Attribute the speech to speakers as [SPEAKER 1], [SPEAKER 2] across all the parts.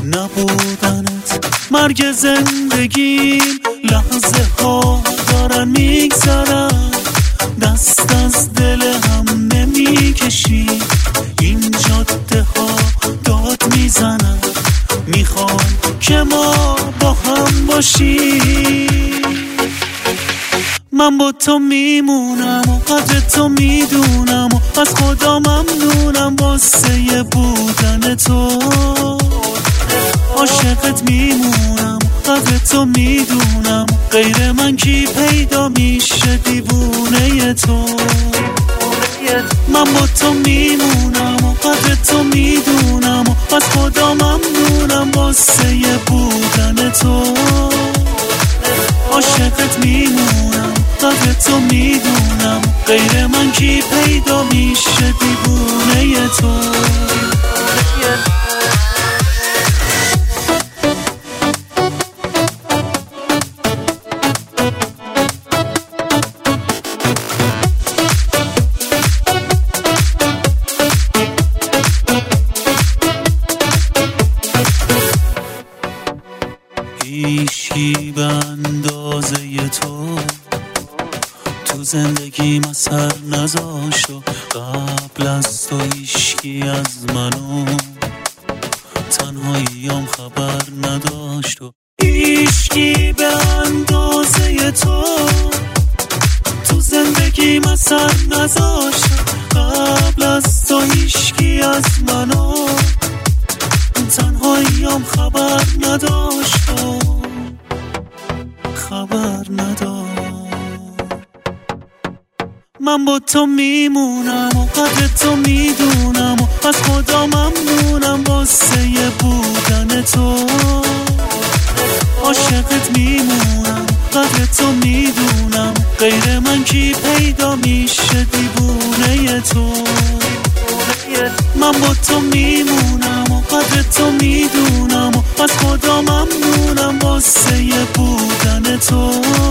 [SPEAKER 1] نبودنت مرگ زندگیم، لحظه ها دارن میگذرن، دست از دل هم نمیکشی، این جاده ها داد میزنن، میخوان که ما با هم باشیم. من با تو میمونم و قدر تو میدونم و از خدا ممنونم واسه بودن تو، عاشقت میمونم قدر تو میدونم، غیر من کی پیدا میشه دیوونه تو. من با تو میمونم و قدر تو میدونم و از خدا ممنونم واسه بودن تو، عاشقت میمونم قدر تو میدونم، غیر من کی پیدا میشه دیوونه تو. هیچکی به اندازه تو زندگیم اثر نذاشت و قبل از تو هیچکی از منو تنهاییم خبر نداشت و هیچکی به اندازه تو زندگیم اثر نذاشت، قبل از تو هیچکی از منو تنهاییم خبر نداشت و خبر نداشت. من با تو میمونم و قدر تو میدونم و از خدا ممنونم واسه بودن تو، عاشقت میمونم قدر تو میدونم، غیر من کی پیدا میشه دیوونه تو. من با تو میمونم و قدر تو میدونم و از خدا ممنونم واسه بودن تو،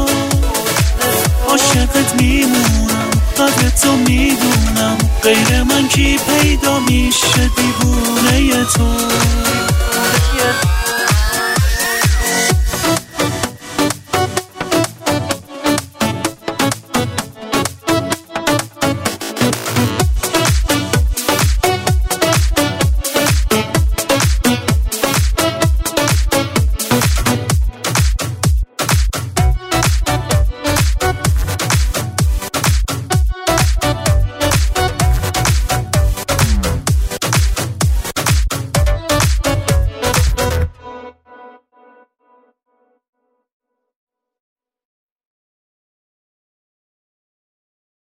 [SPEAKER 1] عاشقت میمونم قدر تو میدونم، غیر من کی پیدا میشه دیوونه تو.